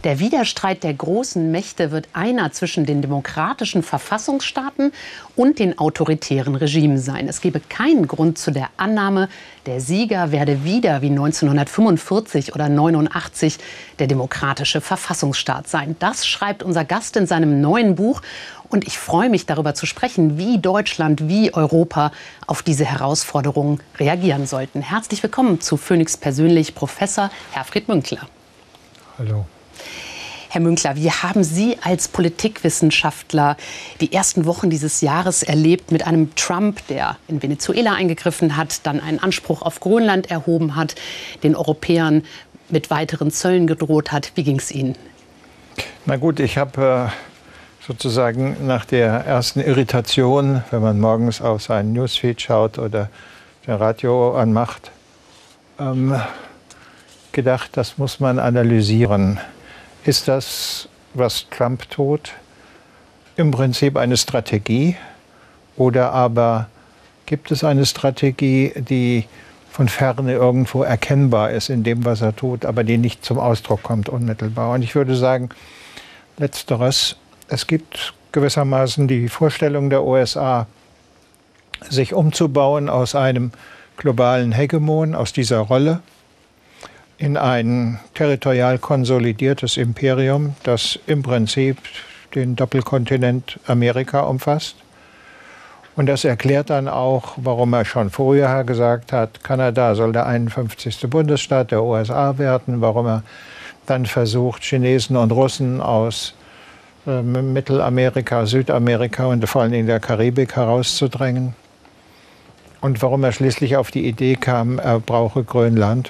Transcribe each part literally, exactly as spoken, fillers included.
Der Widerstreit der großen Mächte wird einer zwischen den demokratischen Verfassungsstaaten und den autoritären Regimen sein. Es gebe keinen Grund zu der Annahme, der Sieger werde wieder wie neunzehnhundertfünfundvierzig oder neunundachtzig der demokratische Verfassungsstaat sein. Das schreibt unser Gast in seinem neuen Buch. Und ich freue mich, darüber zu sprechen, wie Deutschland, wie Europa auf diese Herausforderungen reagieren sollten. Herzlich willkommen zu Phoenix Persönlich, Professor Herfried Münkler. Hallo. Herr Münkler, wie haben Sie als Politikwissenschaftler die ersten Wochen dieses Jahres erlebt mit einem Trump, der in Venezuela eingegriffen hat, dann einen Anspruch auf Grönland erhoben hat, den Europäern mit weiteren Zöllen gedroht hat? Wie ging es Ihnen? Na gut, ich habe äh, sozusagen nach der ersten Irritation, wenn man morgens auf seinen Newsfeed schaut oder den Radio anmacht, ähm, gedacht, das muss man analysieren. Ist das, was Trump tut, im Prinzip eine Strategie? Oder aber gibt es eine Strategie, die von Ferne irgendwo erkennbar ist in dem, was er tut, aber die nicht zum Ausdruck kommt unmittelbar? Und ich würde sagen, letzteres, es gibt gewissermaßen die Vorstellung der U S A, sich umzubauen aus einem globalen Hegemon, aus dieser Rolle, in ein territorial konsolidiertes Imperium, das im Prinzip den Doppelkontinent Amerika umfasst. Und das erklärt dann auch, warum er schon früher gesagt hat, Kanada soll der einundfünfzigste Bundesstaat der U S A werden, warum er dann versucht, Chinesen und Russen aus äh, Mittelamerika, Südamerika und vor allen Dingen der Karibik herauszudrängen. Und warum er schließlich auf die Idee kam, er brauche Grönland.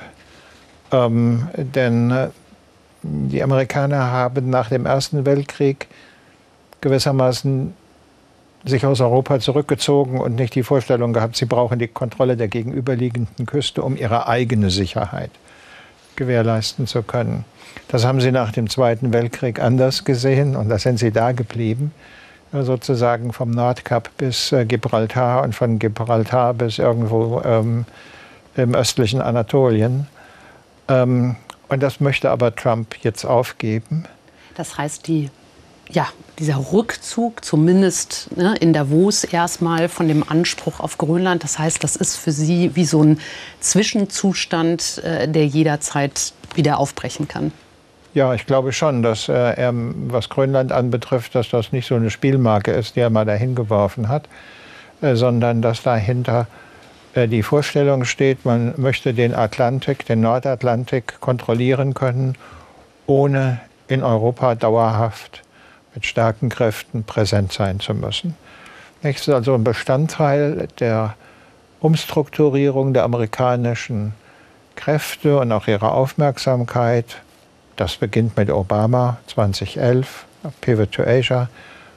Ähm, denn äh, die Amerikaner haben nach dem Ersten Weltkrieg gewissermaßen sich aus Europa zurückgezogen und nicht die Vorstellung gehabt, sie brauchen die Kontrolle der gegenüberliegenden Küste, um ihre eigene Sicherheit gewährleisten zu können. Das haben sie nach dem Zweiten Weltkrieg anders gesehen und da sind sie da geblieben, sozusagen vom Nordkap bis äh, Gibraltar und von Gibraltar bis irgendwo ähm, im östlichen Anatolien. Ähm, und das möchte aber Trump jetzt aufgeben. Das heißt, die, ja, dieser Rückzug, zumindest ne, in Davos erstmal von dem Anspruch auf Grönland, das heißt, das ist für Sie wie so ein Zwischenzustand, äh, der jederzeit wieder aufbrechen kann. Ja, ich glaube schon, dass äh, er, was Grönland anbetrifft, dass das nicht so eine Spielmarke ist, die er mal dahin geworfen hat, äh, sondern dass dahinter die Vorstellung steht, man möchte den Atlantik, den Nordatlantik kontrollieren können, ohne in Europa dauerhaft mit starken Kräften präsent sein zu müssen. Das ist also ein Bestandteil der Umstrukturierung der amerikanischen Kräfte und auch ihrer Aufmerksamkeit. Das beginnt mit Obama zweitausendelf, Pivot to Asia,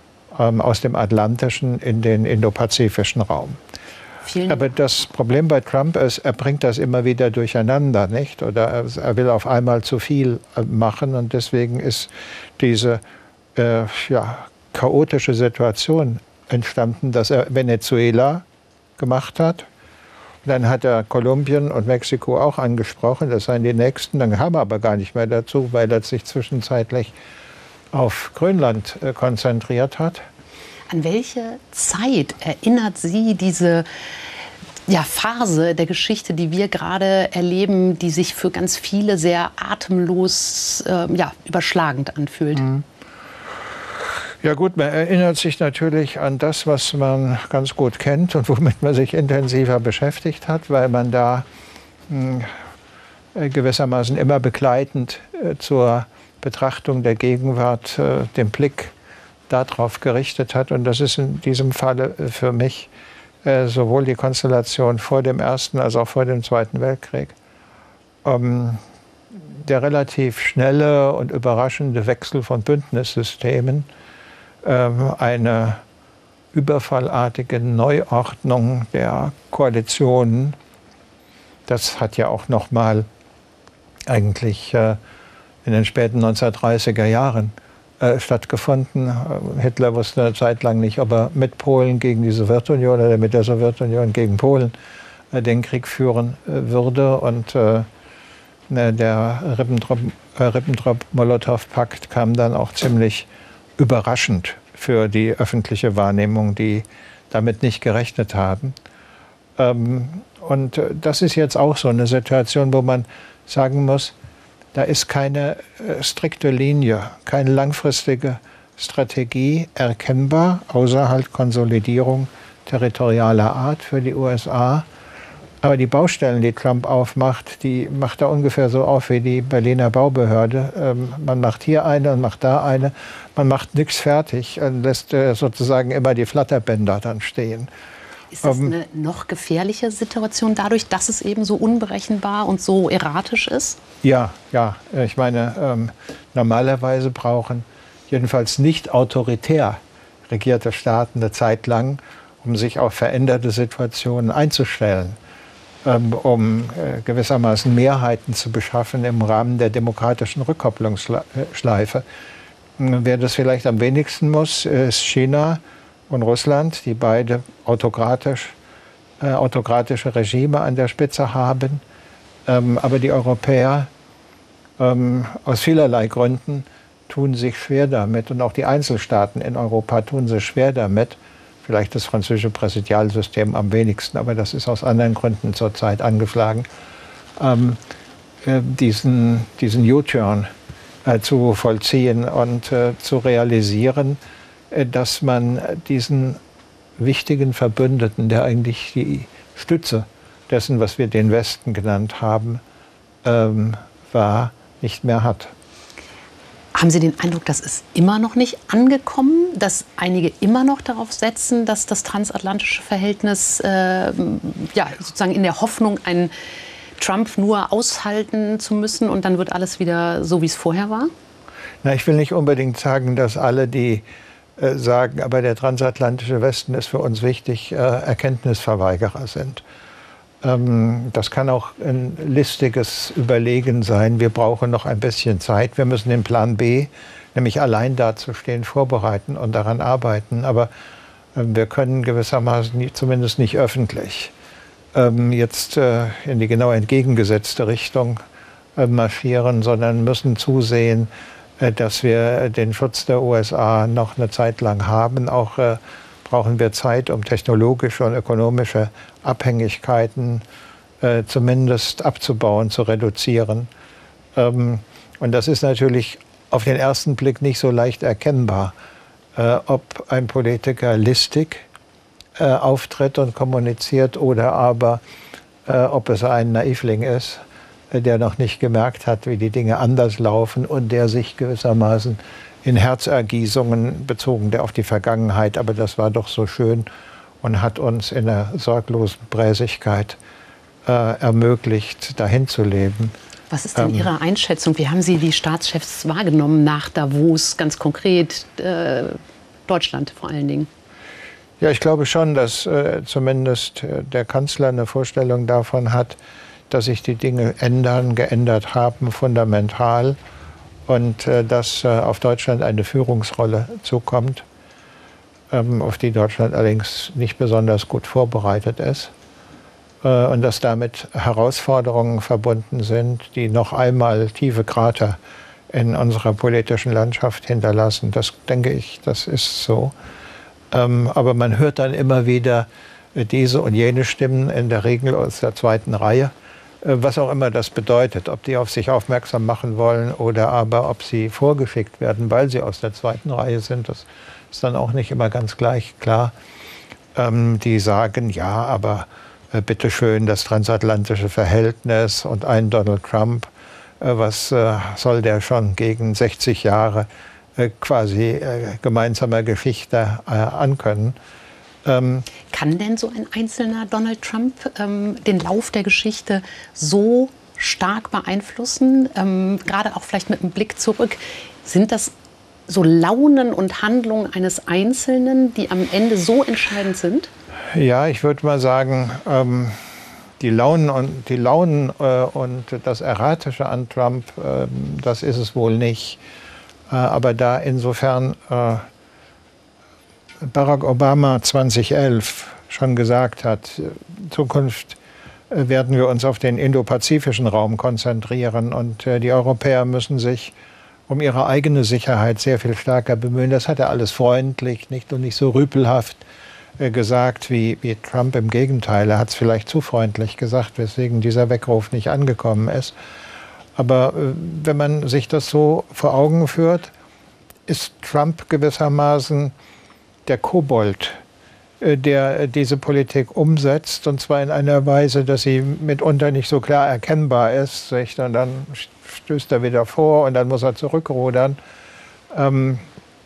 aus dem atlantischen in den indopazifischen Raum. Aber das Problem bei Trump ist, er bringt das immer wieder durcheinander, nicht? Oder er will auf einmal zu viel machen und deswegen ist diese äh, ja, chaotische Situation entstanden, dass er Venezuela gemacht hat. Dann hat er Kolumbien und Mexiko auch angesprochen, das seien die nächsten. Dann kam er aber gar nicht mehr dazu, weil er sich zwischenzeitlich auf Grönland äh, konzentriert hat. An welche Zeit erinnert Sie diese ja, Phase der Geschichte, die wir gerade erleben, die sich für ganz viele sehr atemlos, äh, ja, überschlagend anfühlt? Ja gut, man erinnert sich natürlich an das, was man ganz gut kennt und womit man sich intensiver beschäftigt hat, weil man da mh, gewissermaßen immer begleitend äh, zur Betrachtung der Gegenwart äh, den Blick darauf gerichtet hat. Und das ist in diesem Falle für mich äh, sowohl die Konstellation vor dem Ersten als auch vor dem Zweiten Weltkrieg. Ähm, der relativ schnelle und überraschende Wechsel von Bündnissystemen, ähm, eine überfallartige Neuordnung der Koalitionen, das hat ja auch noch mal eigentlich äh, in den späten neunzehnhundertdreißiger Jahren äh, stattgefunden. Hitler wusste eine Zeit lang nicht, ob er mit Polen gegen die Sowjetunion oder mit der Sowjetunion gegen Polen äh, den Krieg führen äh, würde. Und äh, Der Ribbentrop-Molotow-Pakt kam dann auch ziemlich überraschend für die öffentliche Wahrnehmung, die damit nicht gerechnet haben. Und das ist jetzt auch so eine Situation, wo man sagen muss, da ist keine strikte Linie, keine langfristige Strategie erkennbar, außer halt Konsolidierung territorialer Art für die U S A. Aber die Baustellen, die Trump aufmacht, die macht er ungefähr so auf wie die Berliner Baubehörde. Ähm, man macht hier eine und macht da eine. Man macht nichts fertig und lässt äh, sozusagen immer die Flatterbänder dann stehen. Ist das eine noch gefährliche Situation dadurch, dass es eben so unberechenbar und so erratisch ist? Ja, ja. Ich meine, ähm, normalerweise brauchen jedenfalls nicht autoritär regierte Staaten eine Zeit lang, um sich auf veränderte Situationen einzustellen, ähm, um äh, gewissermaßen Mehrheiten zu beschaffen im Rahmen der demokratischen Rückkopplungsschleife. Wer das vielleicht am wenigsten muss, ist China und Russland, die beide autokratisch, äh, autokratische Regime an der Spitze haben. Ähm, aber die Europäer ähm, aus vielerlei Gründen tun sich schwer damit. Und auch die Einzelstaaten in Europa tun sich schwer damit. Vielleicht das französische Präsidialsystem am wenigsten, aber das ist aus anderen Gründen zurzeit angeschlagen, ähm, äh, diesen, diesen U-Turn äh, zu vollziehen und äh, zu realisieren, dass man diesen wichtigen Verbündeten, der eigentlich die Stütze dessen, was wir den Westen genannt haben, ähm, war, nicht mehr hat. Haben Sie den Eindruck, das ist immer noch nicht angekommen, dass einige immer noch darauf setzen, dass das transatlantische Verhältnis äh, ja, sozusagen in der Hoffnung, einen Trump nur aushalten zu müssen und dann wird alles wieder so, wie es vorher war? Na, ich will nicht unbedingt sagen, dass alle, die sagen, aber der transatlantische Westen ist für uns wichtig, äh, Erkenntnisverweigerer sind. Ähm, das kann auch ein listiges Überlegen sein. Wir brauchen noch ein bisschen Zeit. Wir müssen den Plan B, nämlich allein dazustehen, vorbereiten und daran arbeiten. Aber äh, wir können gewissermaßen nicht, zumindest nicht öffentlich ähm, jetzt äh, in die genau entgegengesetzte Richtung äh, marschieren, sondern müssen zusehen, dass wir den Schutz der U S A noch eine Zeit lang haben. Auch äh, brauchen wir Zeit, um technologische und ökonomische Abhängigkeiten äh, zumindest abzubauen, zu reduzieren. Ähm, und das ist natürlich auf den ersten Blick nicht so leicht erkennbar, äh, ob ein Politiker listig äh, auftritt und kommuniziert oder aber äh, ob es ein Naivling ist, der noch nicht gemerkt hat, wie die Dinge anders laufen und der sich gewissermaßen in Herzergießungen bezogen, der auf die Vergangenheit, aber das war doch so schön und hat uns in der sorglosen Bräsigkeit äh, ermöglicht, dahin zu leben. Was ist denn ähm, Ihre Einschätzung? Wie haben Sie die Staatschefs wahrgenommen nach Davos, ganz konkret äh, Deutschland vor allen Dingen? Ja, ich glaube schon, dass äh, zumindest äh, der Kanzler eine Vorstellung davon hat, dass sich die Dinge ändern, geändert haben, fundamental und äh, dass äh, auf Deutschland eine Führungsrolle zukommt, ähm, auf die Deutschland allerdings nicht besonders gut vorbereitet ist äh, und dass damit Herausforderungen verbunden sind, die noch einmal tiefe Krater in unserer politischen Landschaft hinterlassen. Das denke ich, das ist so. Ähm, aber man hört dann immer wieder äh, diese und jene Stimmen, in der Regel aus der zweiten Reihe, was auch immer das bedeutet, ob die auf sich aufmerksam machen wollen oder aber ob sie vorgeschickt werden, weil sie aus der zweiten Reihe sind, das ist dann auch nicht immer ganz gleich klar. Ähm, die sagen, ja, aber äh, bitteschön, das transatlantische Verhältnis und ein Donald Trump, äh, was äh, soll der schon gegen sechzig Jahre äh, quasi äh, gemeinsamer Geschichte äh, ankönnen. Ähm, Kann denn so ein einzelner Donald Trump ähm, den Lauf der Geschichte so stark beeinflussen? Ähm, gerade auch vielleicht mit einem Blick zurück. Sind das so Launen und Handlungen eines Einzelnen, die am Ende so entscheidend sind? Ja, ich würde mal sagen, ähm, die Launen und, die Launen, äh, und das Erratische an Trump, äh, das ist es wohl nicht. Äh, aber da insofern äh, Barack Obama zweitausendelf schon gesagt hat, Zukunft werden wir uns auf den indopazifischen Raum konzentrieren. Und äh, die Europäer müssen sich um ihre eigene Sicherheit sehr viel stärker bemühen. Das hat er alles freundlich, nicht und nicht so rüpelhaft äh, gesagt wie, wie Trump. Im Gegenteil, er hat es vielleicht zu freundlich gesagt, weswegen dieser Weckruf nicht angekommen ist. Aber äh, wenn man sich das so vor Augen führt, ist Trump gewissermaßen der Kobold, äh, der diese Politik umsetzt, und zwar in einer Weise, dass sie mitunter nicht so klar erkennbar ist. Und dann stößt er wieder vor und dann muss er zurückrudern. Ähm,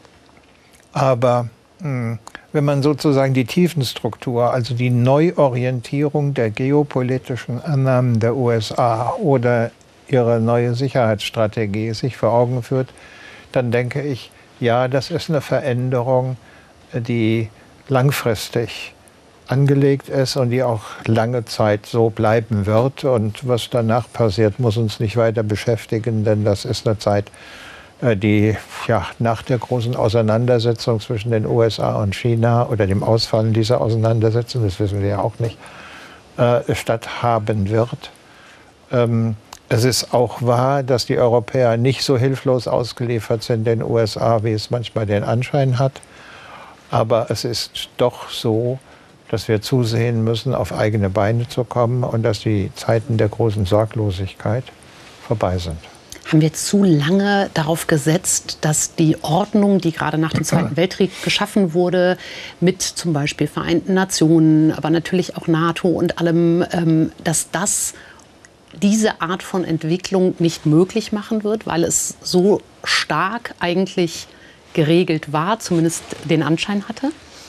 aber mh, wenn man sozusagen die Tiefenstruktur, also die Neuorientierung der geopolitischen Annahmen der U S A oder ihre neue Sicherheitsstrategie sich vor Augen führt, dann denke ich, ja, das ist eine Veränderung, die langfristig angelegt ist und die auch lange Zeit so bleiben wird. Und was danach passiert, muss uns nicht weiter beschäftigen, denn das ist eine Zeit, die ja, nach der großen Auseinandersetzung zwischen den U S A und China oder dem Ausfallen dieser Auseinandersetzung, das wissen wir ja auch nicht, äh, statthaben wird. Ähm, Es ist auch wahr, dass die Europäer nicht so hilflos ausgeliefert sind den U S A, wie es manchmal den Anschein hat. Aber es ist doch so, dass wir zusehen müssen, auf eigene Beine zu kommen und dass die Zeiten der großen Sorglosigkeit vorbei sind. Haben wir zu lange darauf gesetzt, dass die Ordnung, die gerade nach dem Zweiten Weltkrieg geschaffen wurde, mit zum Beispiel Vereinten Nationen, aber natürlich auch NATO und allem, ähm, dass das diese Art von Entwicklung nicht möglich machen wird, weil es so stark eigentlich geregelt war, zumindest den Anschein hatte?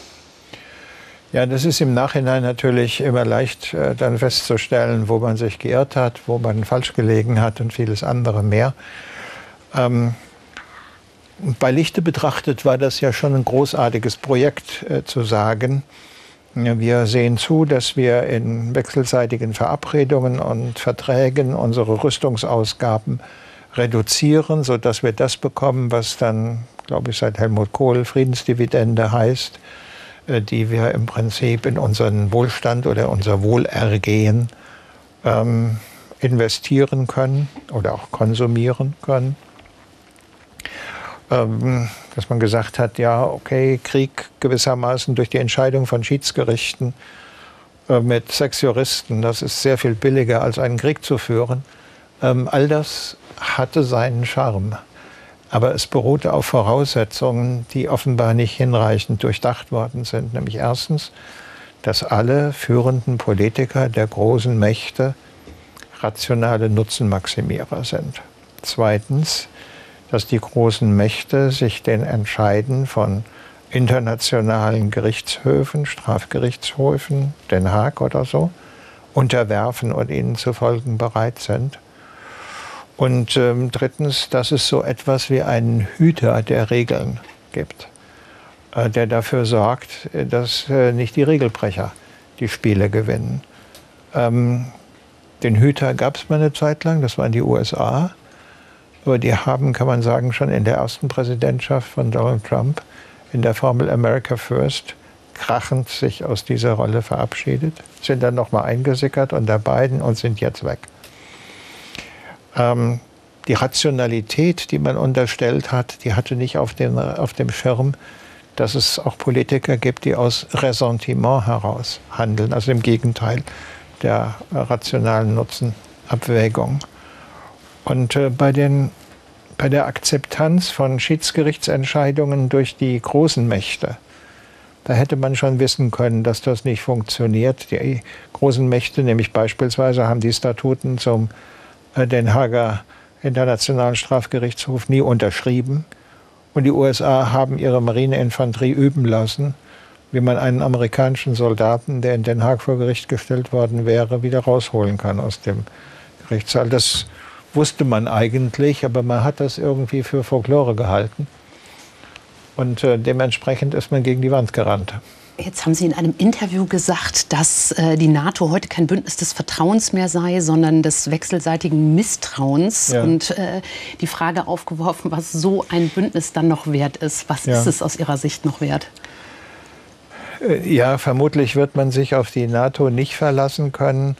Ja, das ist im Nachhinein natürlich immer leicht äh, dann festzustellen, wo man sich geirrt hat, wo man falsch gelegen hat und vieles andere mehr. Ähm, bei Lichte betrachtet war das ja schon ein großartiges Projekt, äh, zu sagen, wir sehen zu, dass wir in wechselseitigen Verabredungen und Verträgen unsere Rüstungsausgaben reduzieren, sodass wir das bekommen, was dann, glaube ich, seit Helmut Kohl Friedensdividende heißt, die wir im Prinzip in unseren Wohlstand oder unser Wohlergehen ähm, investieren können oder auch konsumieren können. Ähm, dass man gesagt hat, ja, okay, Krieg gewissermaßen durch die Entscheidung von Schiedsgerichten äh, mit sechs Juristen, das ist sehr viel billiger, als einen Krieg zu führen. Ähm, all das hatte seinen Charme. Aber es beruhte auf Voraussetzungen, die offenbar nicht hinreichend durchdacht worden sind. Nämlich erstens, dass alle führenden Politiker der großen Mächte rationale Nutzenmaximierer sind. Zweitens, dass die großen Mächte sich den Entscheiden von internationalen Gerichtshöfen, Strafgerichtshöfen, Den Haag oder so, unterwerfen und ihnen zu folgen bereit sind. Und ähm, drittens, dass es so etwas wie einen Hüter der Regeln gibt, äh, der dafür sorgt, dass äh, nicht die Regelbrecher die Spiele gewinnen. Ähm, den Hüter gab es mal eine Zeit lang, das waren die U S A. Aber die haben, kann man sagen, schon in der ersten Präsidentschaft von Donald Trump in der Formel America First krachend sich aus dieser Rolle verabschiedet, sind dann nochmal eingesickert unter Biden und sind jetzt weg. Ähm, die Rationalität, die man unterstellt hat, die hatte nicht auf, den, auf dem Schirm, dass es auch Politiker gibt, die aus Ressentiment heraus handeln, also im Gegenteil der rationalen Nutzenabwägung. Und äh, bei, den, bei der Akzeptanz von Schiedsgerichtsentscheidungen durch die großen Mächte, da hätte man schon wissen können, dass das nicht funktioniert. Die großen Mächte, nämlich beispielsweise, haben die Statuten zum äh, Den Haager Internationalen Strafgerichtshof nie unterschrieben. Und die U S A haben ihre Marineinfanterie üben lassen, wie man einen amerikanischen Soldaten, der in Den Haag vor Gericht gestellt worden wäre, wieder rausholen kann aus dem Gerichtssaal. Das wusste man eigentlich, aber man hat das irgendwie für Folklore gehalten. Und äh, dementsprechend ist man gegen die Wand gerannt. Jetzt haben Sie in einem Interview gesagt, dass äh, die NATO heute kein Bündnis des Vertrauens mehr sei, sondern des wechselseitigen Misstrauens. Ja. Und äh, die Frage aufgeworfen, was so ein Bündnis dann noch wert ist. Was ja. ist es aus Ihrer Sicht noch wert? Ja, vermutlich wird man sich auf die NATO nicht verlassen können,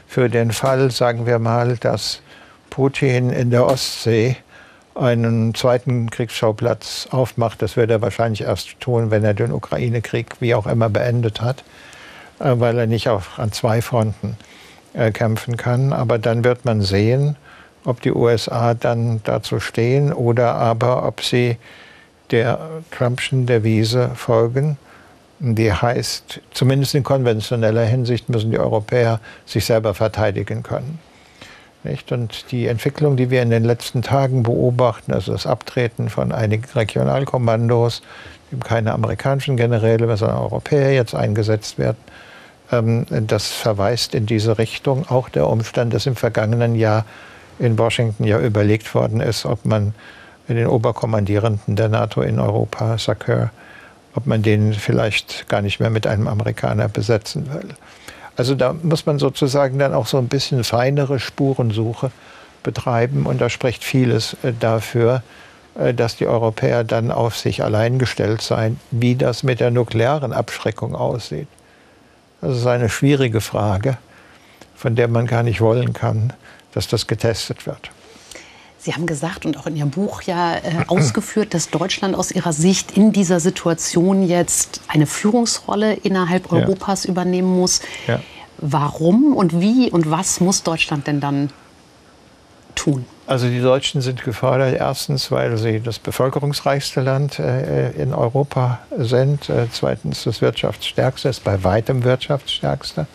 für den Fall, sagen wir mal, dass Putin in der Ostsee einen zweiten Kriegsschauplatz aufmacht. Das wird er wahrscheinlich erst tun, wenn er den Ukraine-Krieg wie auch immer beendet hat, weil er nicht auch an zwei Fronten kämpfen kann. Aber dann wird man sehen, ob die U S A dann dazu stehen oder aber ob sie der Trumpschen Devise folgen. Die heißt, zumindest in konventioneller Hinsicht müssen die Europäer sich selber verteidigen können. Nicht? Und die Entwicklung, die wir in den letzten Tagen beobachten, also das Abtreten von einigen Regionalkommandos, eben keine amerikanischen Generäle, sondern Europäer jetzt eingesetzt werden, ähm, das verweist in diese Richtung. Auch der Umstand, dass im vergangenen Jahr in Washington ja überlegt worden ist, ob man den Oberkommandierenden der NATO in Europa, Sacur, ob man den vielleicht gar nicht mehr mit einem Amerikaner besetzen will. Also da muss man sozusagen dann auch so ein bisschen feinere Spurensuche betreiben. Und da spricht vieles dafür, dass die Europäer dann auf sich allein gestellt seien. Wie das mit der nuklearen Abschreckung aussieht, das ist eine schwierige Frage, von der man gar nicht wollen kann, dass das getestet wird. Sie haben gesagt und auch in Ihrem Buch ja äh, ausgeführt, dass Deutschland aus Ihrer Sicht in dieser Situation jetzt eine Führungsrolle innerhalb Europas ja. übernehmen muss. Ja. Warum und wie und was muss Deutschland denn dann tun? Also die Deutschen sind gefordert, erstens, weil sie das bevölkerungsreichste Land äh, in Europa sind, äh, zweitens das wirtschaftsstärkste, ist bei weitem wirtschaftsstärkste.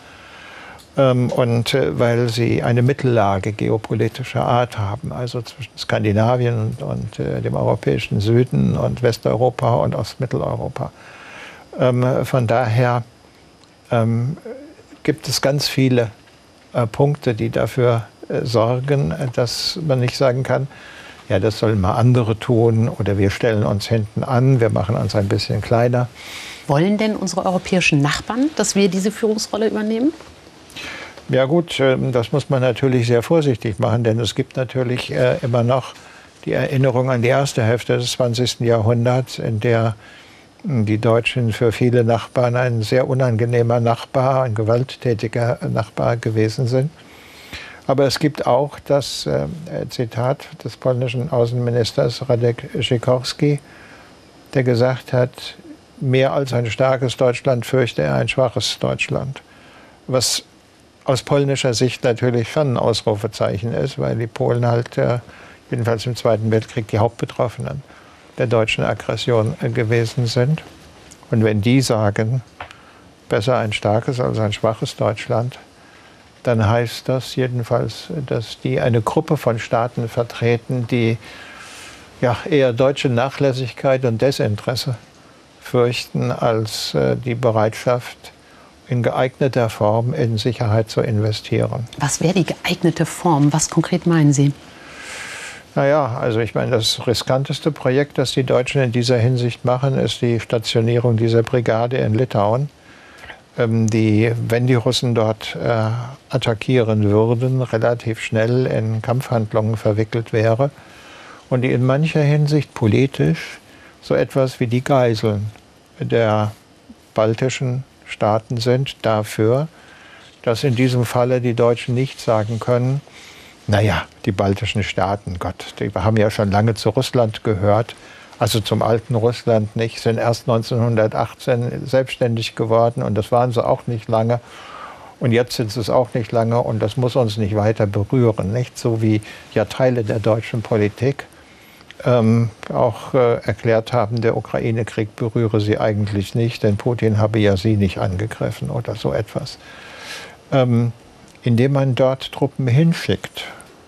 Und weil sie eine Mittellage geopolitischer Art haben, also zwischen Skandinavien und, und äh, dem europäischen Süden und Westeuropa und Ostmitteleuropa. Ähm, von daher ähm, gibt es ganz viele äh, Punkte, die dafür äh, sorgen, dass man nicht sagen kann, ja, das sollen mal andere tun oder wir stellen uns hinten an, wir machen uns ein bisschen kleiner. Wollen denn unsere europäischen Nachbarn, dass wir diese Führungsrolle übernehmen? Ja gut, das muss man natürlich sehr vorsichtig machen, denn es gibt natürlich äh, immer noch die Erinnerung an die erste Hälfte des zwanzigsten Jahrhunderts, in der die Deutschen für viele Nachbarn ein sehr unangenehmer Nachbar, ein gewalttätiger Nachbar gewesen sind. Aber es gibt auch das äh, Zitat des polnischen Außenministers Radek Sikorski, der gesagt hat, mehr als ein starkes Deutschland fürchte er ein schwaches Deutschland. Was aus polnischer Sicht natürlich schon ein Ausrufezeichen ist, weil die Polen halt, äh, jedenfalls im Zweiten Weltkrieg, die Hauptbetroffenen der deutschen Aggression äh, gewesen sind. Und wenn die sagen, besser ein starkes als ein schwaches Deutschland, dann heißt das jedenfalls, dass die eine Gruppe von Staaten vertreten, die ja, eher deutsche Nachlässigkeit und Desinteresse fürchten als äh, die Bereitschaft, in geeigneter Form in Sicherheit zu investieren. Was wäre die geeignete Form? Was konkret meinen Sie? Naja, also ich meine, das riskanteste Projekt, das die Deutschen in dieser Hinsicht machen, ist die Stationierung dieser Brigade in Litauen, ähm, die, wenn die Russen dort äh, attackieren würden, relativ schnell in Kampfhandlungen verwickelt wäre und die in mancher Hinsicht politisch so etwas wie die Geiseln der baltischen Staaten sind dafür, dass in diesem Falle die Deutschen nicht sagen können, naja, die baltischen Staaten, Gott, die haben ja schon lange zu Russland gehört, also zum alten Russland nicht, sind erst neunzehnhundertachtzehn selbstständig geworden und das waren sie auch nicht lange und jetzt sind sie es auch nicht lange und das muss uns nicht weiter berühren, nicht? So wie ja Teile der deutschen Politik Ähm, auch äh, erklärt haben, der Ukraine-Krieg berühre sie eigentlich nicht, denn Putin habe ja sie nicht angegriffen oder so etwas. Ähm, indem man dort Truppen hinschickt,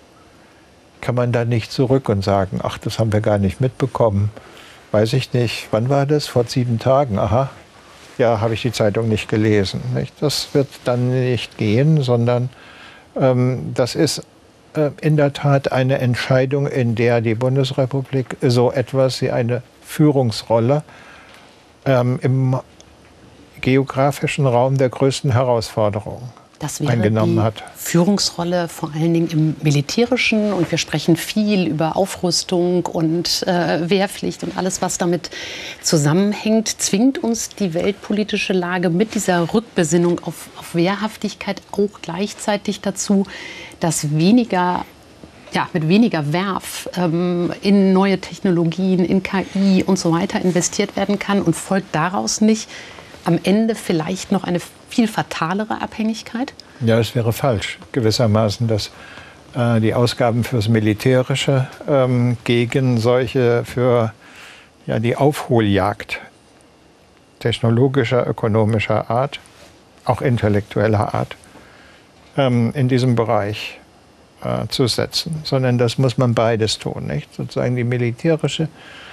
kann man da nicht zurück und sagen, ach, das haben wir gar nicht mitbekommen. Weiß ich nicht, wann war das? Vor sieben Tagen, aha. Ja, habe ich die Zeitung nicht gelesen. Nicht? Das wird dann nicht gehen, sondern ähm, das ist in der Tat eine Entscheidung, in der die Bundesrepublik so etwas wie eine Führungsrolle ähm, im geografischen Raum der größten Herausforderung Das wäre eingenommen die hat. Führungsrolle vor allen Dingen im Militärischen. Und wir sprechen viel über Aufrüstung und äh, Wehrpflicht und alles, was damit zusammenhängt. Zwingt uns die weltpolitische Lage mit dieser Rückbesinnung auf, auf Wehrhaftigkeit auch gleichzeitig dazu, dass weniger, ja, mit weniger Werf ähm, in neue Technologien, in K I und so weiter investiert werden kann? Und folgt daraus nicht am Ende vielleicht noch eine viel fatalere Abhängigkeit? Ja, es wäre falsch, gewissermaßen, dass äh, die Ausgaben fürs Militärische ähm, gegen solche für ja, die Aufholjagd technologischer, ökonomischer Art, auch intellektueller Art, ähm, in diesem Bereich äh, zu setzen. Sondern das muss man beides tun, nicht? Sozusagen die militärische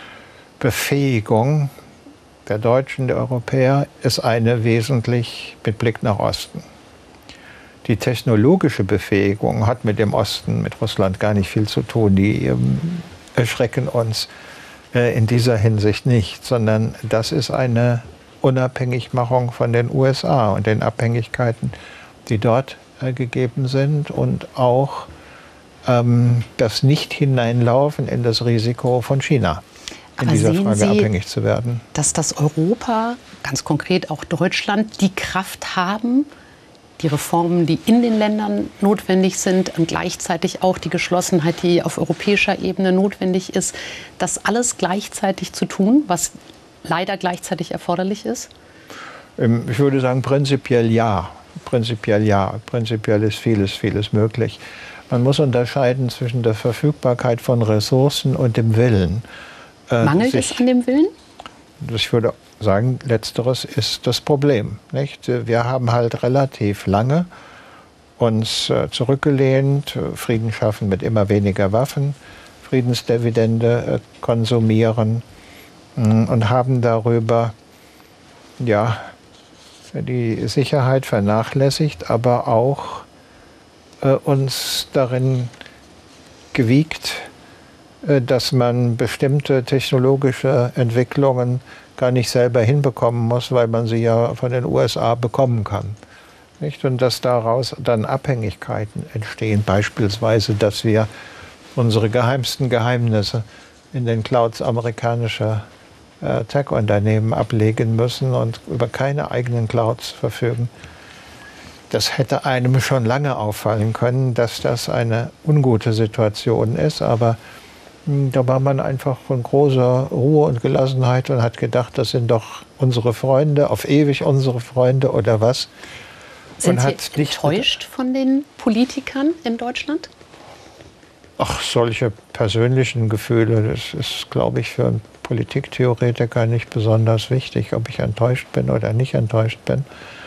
Befähigung der Deutschen, der Europäer, ist eine wesentlich mit Blick nach Osten. Die technologische Befähigung hat mit dem Osten, mit Russland gar nicht viel zu tun. Die ähm, erschrecken uns äh, in dieser Hinsicht nicht, sondern das ist eine Unabhängigmachung von den U S A und den Abhängigkeiten, die dort äh, gegeben sind, und auch ähm, das Nicht-Hineinlaufen in das Risiko von China. In Aber dieser sehen Frage Sie, abhängig zu werden. Dass das Europa, ganz konkret auch Deutschland, die Kraft haben, die Reformen, die in den Ländern notwendig sind, und gleichzeitig auch die Geschlossenheit, die auf europäischer Ebene notwendig ist, das alles gleichzeitig zu tun, was leider gleichzeitig erforderlich ist? Ich würde sagen, prinzipiell ja. Prinzipiell ja. Prinzipiell ist vieles, vieles möglich. Man muss unterscheiden zwischen der Verfügbarkeit von Ressourcen und dem Willen. Mangelt es an dem Willen? Ich würde sagen, letzteres ist das Problem, nicht? Wir haben halt relativ lange uns zurückgelehnt, Frieden schaffen mit immer weniger Waffen, Friedensdividende konsumieren und haben darüber ja, die Sicherheit vernachlässigt, aber auch äh, uns darin gewiegt, dass man bestimmte technologische Entwicklungen gar nicht selber hinbekommen muss, weil man sie ja von den U S A bekommen kann. Nicht? Und dass daraus dann Abhängigkeiten entstehen, beispielsweise, dass wir unsere geheimsten Geheimnisse in den Clouds amerikanischer äh, Tech-Unternehmen ablegen müssen und über keine eigenen Clouds verfügen. Das hätte einem schon lange auffallen können, dass das eine ungute Situation ist, aber da war man einfach von großer Ruhe und Gelassenheit und hat gedacht, das sind doch unsere Freunde, auf ewig unsere Freunde oder was. Sind und Sie hat nicht enttäuscht von den Politikern in Deutschland? Ach, solche persönlichen Gefühle, das ist, glaube ich, für einen Politiktheoretiker nicht besonders wichtig, ob ich enttäuscht bin oder nicht enttäuscht bin.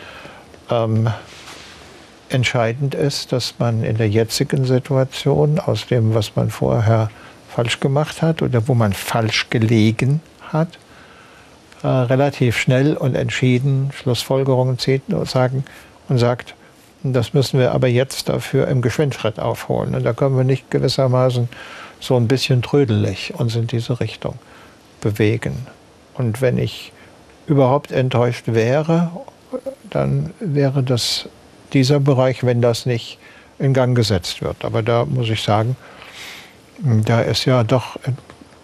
Ähm, entscheidend ist, dass man in der jetzigen Situation aus dem, was man vorher falsch gemacht hat oder wo man falsch gelegen hat, äh, relativ schnell und entschieden Schlussfolgerungen zieht und, sagen, und sagt, das müssen wir aber jetzt dafür im Geschwindschritt aufholen. Und da können wir nicht gewissermaßen so ein bisschen trödelig uns in diese Richtung bewegen. Und wenn ich überhaupt enttäuscht wäre, dann wäre das dieser Bereich, wenn das nicht in Gang gesetzt wird. Aber da muss ich sagen, da ist ja doch in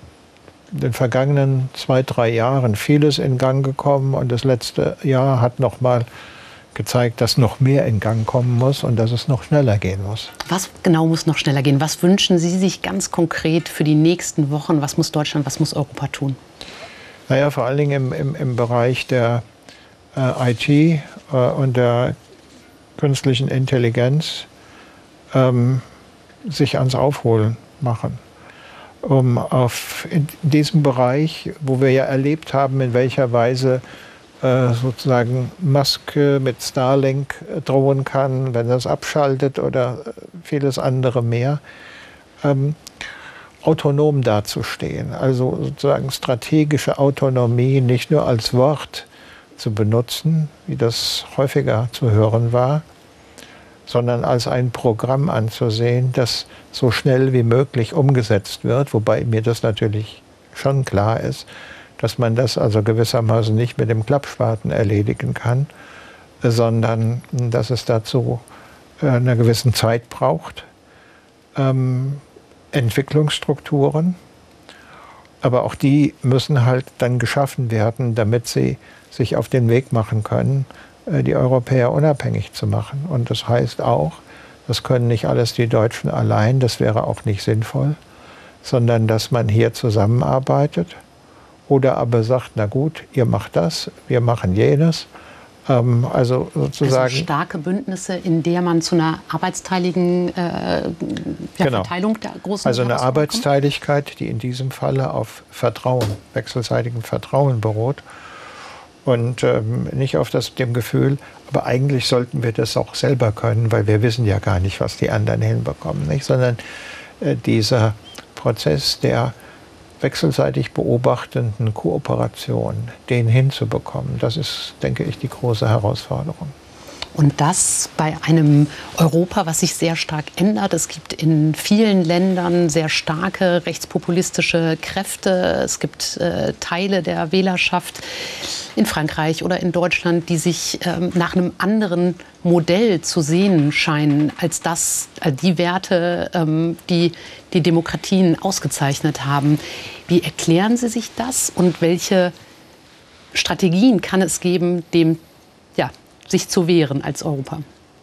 den vergangenen zwei, drei Jahren vieles in Gang gekommen, und das letzte Jahr hat noch mal gezeigt, dass noch mehr in Gang kommen muss und dass es noch schneller gehen muss. Was genau muss noch schneller gehen? Was wünschen Sie sich ganz konkret für die nächsten Wochen? Was muss Deutschland, was muss Europa tun? Naja, vor allen Dingen im, im, im Bereich der äh, I T äh, und der künstlichen Intelligenz ähm, sich ans Aufholen machen. Um auf in diesem Bereich, wo wir ja erlebt haben, in welcher Weise äh, sozusagen Musk mit Starlink drohen kann, wenn er es abschaltet oder vieles andere mehr, ähm, autonom dazustehen. Also sozusagen strategische Autonomie nicht nur als Wort zu benutzen, wie das häufiger zu hören war, sondern als ein Programm anzusehen, das so schnell wie möglich umgesetzt wird, wobei mir das natürlich schon klar ist, dass man das also gewissermaßen nicht mit dem Klappspaten erledigen kann, sondern dass es dazu äh, einer gewissen Zeit braucht, ähm, Entwicklungsstrukturen, aber auch die müssen halt dann geschaffen werden, damit sie sich auf den Weg machen können, äh, die Europäer unabhängig zu machen. Und das heißt auch, das können nicht alles die Deutschen allein, das wäre auch nicht sinnvoll, sondern dass man hier zusammenarbeitet oder aber sagt, na gut, ihr macht das, wir machen jenes. Ähm, also sozusagen also starke Bündnisse, in der man zu einer arbeitsteiligen äh, ja, genau. Verteilung der großen Also eine Arbeitsteiligkeit, die in diesem Falle auf Vertrauen, wechselseitigem Vertrauen beruht und ähm, nicht auf das, dem Gefühl, aber eigentlich sollten wir das auch selber können, weil wir wissen ja gar nicht, was die anderen hinbekommen, nicht? Sondern äh, dieser Prozess der wechselseitig beobachtenden Kooperation, den hinzubekommen, das ist, denke ich, die große Herausforderung. Und das bei einem Europa, was sich sehr stark ändert. Es gibt in vielen Ländern sehr starke rechtspopulistische Kräfte. Es gibt äh, Teile der Wählerschaft in Frankreich oder in Deutschland, die sich ähm, nach einem anderen Modell zu sehnen scheinen, als das, äh, die Werte, ähm, die die Demokratien ausgezeichnet haben. Wie erklären Sie sich das und welche Strategien kann es geben, dem ja, sich zu wehren als Europa?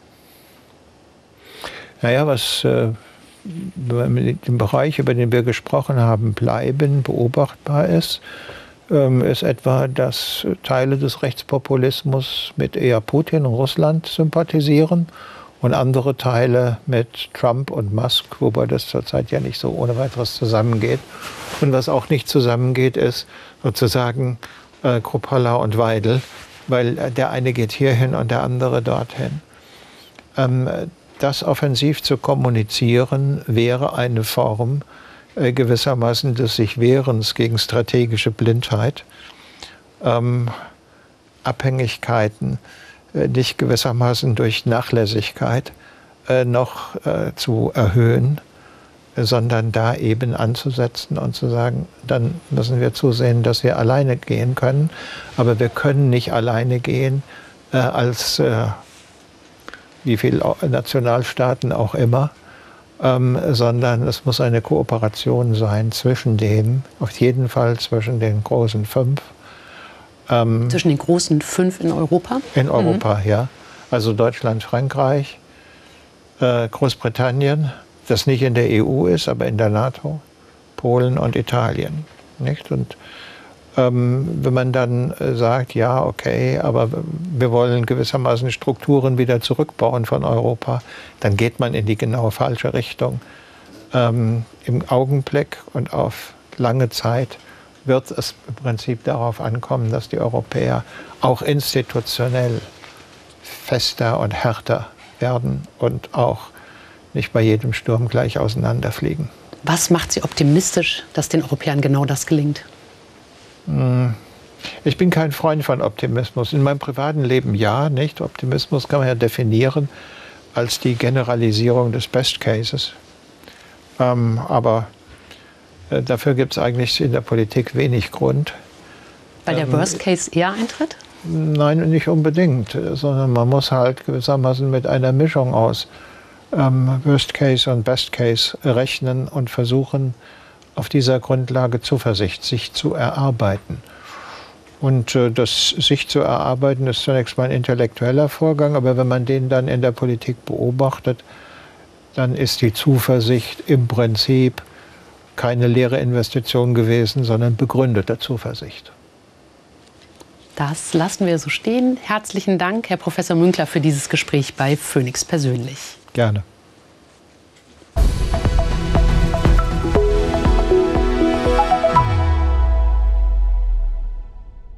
Naja, was äh, im Bereich, über den wir gesprochen haben, bleiben, beobachtbar ist, ähm, ist etwa, dass Teile des Rechtspopulismus mit eher Putin und Russland sympathisieren und andere Teile mit Trump und Musk, wobei das zurzeit ja nicht so ohne weiteres zusammengeht. Und was auch nicht zusammengeht, ist sozusagen äh, Kruppalla und Weidel, weil der eine geht hierhin und der andere dorthin. Ähm, das offensiv zu kommunizieren, wäre eine Form äh, gewissermaßen des sich Wehrens gegen strategische Blindheit, ähm, Abhängigkeiten, äh, nicht gewissermaßen durch Nachlässigkeit äh, noch äh, zu erhöhen, sondern da eben anzusetzen und zu sagen, dann müssen wir zusehen, dass wir alleine gehen können. Aber wir können nicht alleine gehen äh, als äh, wie viele Nationalstaaten auch immer, ähm, sondern es muss eine Kooperation sein zwischen dem, auf jeden Fall zwischen den großen fünf. Ähm, zwischen den großen fünf in Europa? In Europa, mhm. ja. Also Deutschland, Frankreich, äh, Großbritannien, das nicht in der E U ist, aber in der NATO, Polen und Italien. Nicht? Und ähm, wenn man dann äh, sagt, ja, okay, aber wir wollen gewissermaßen Strukturen wieder zurückbauen von Europa, dann geht man in die genau falsche Richtung. Ähm, Im Augenblick und auf lange Zeit wird es im Prinzip darauf ankommen, dass die Europäer auch institutionell fester und härter werden und auch nicht bei jedem Sturm gleich auseinanderfliegen. Was macht Sie optimistisch, dass den Europäern genau das gelingt? Ich bin kein Freund von Optimismus. In meinem privaten Leben ja, nicht. Optimismus kann man ja definieren als die Generalisierung des Best Cases. Ähm, aber äh, dafür gibt es eigentlich in der Politik wenig Grund. Weil der ähm, Worst Case eher eintritt? Nein, nicht unbedingt, sondern man muss halt gewissermaßen mit einer Mischung aus ähm, Worst Case und Best Case rechnen und versuchen, auf dieser Grundlage Zuversicht sich zu erarbeiten. Und äh, das sich zu erarbeiten ist zunächst mal ein intellektueller Vorgang, aber wenn man den dann in der Politik beobachtet, dann ist die Zuversicht im Prinzip keine leere Investition gewesen, sondern begründete Zuversicht. Das lassen wir so stehen. Herzlichen Dank, Herr Professor Münkler, für dieses Gespräch bei Phoenix Persönlich. Gerne.